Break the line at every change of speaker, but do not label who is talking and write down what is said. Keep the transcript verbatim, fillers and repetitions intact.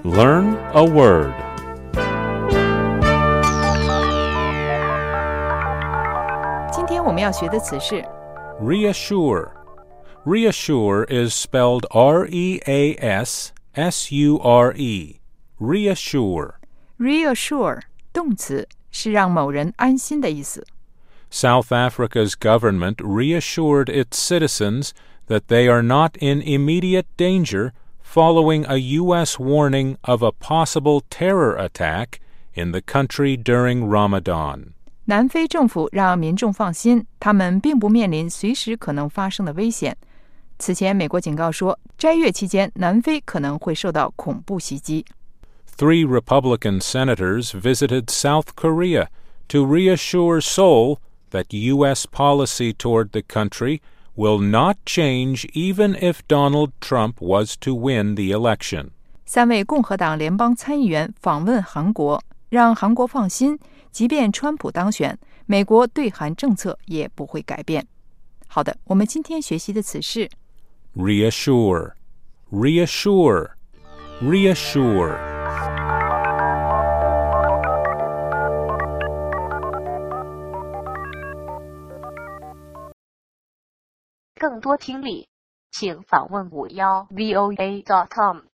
Learn a word. Reassure. Reassure is spelled R E A S S U R E. Reassure.
Reassure 动词是让某人安心的意思。
South Africa's government reassured its citizens that they are not in immediate danger following a U S warning of a possible terror attack in the country during Ramadan.
南非政府让民众放心，他们并不面临随时可能发生的危险。此前，美国警告说，斋月期间，南非可能会受到恐怖袭击。
Three Republican senators visited South Korea to reassure Seoul that U S policy toward the country will not change even if Donald Trump was to win the election.
三位共和党联邦参议员访问韩国，让韩国放心，即便川普当选，美国对韩政策也不会改变。好的，我们今天学习的词是
reassure, reassure, reassure.
更多听力，请访问五幺 V O A dot com。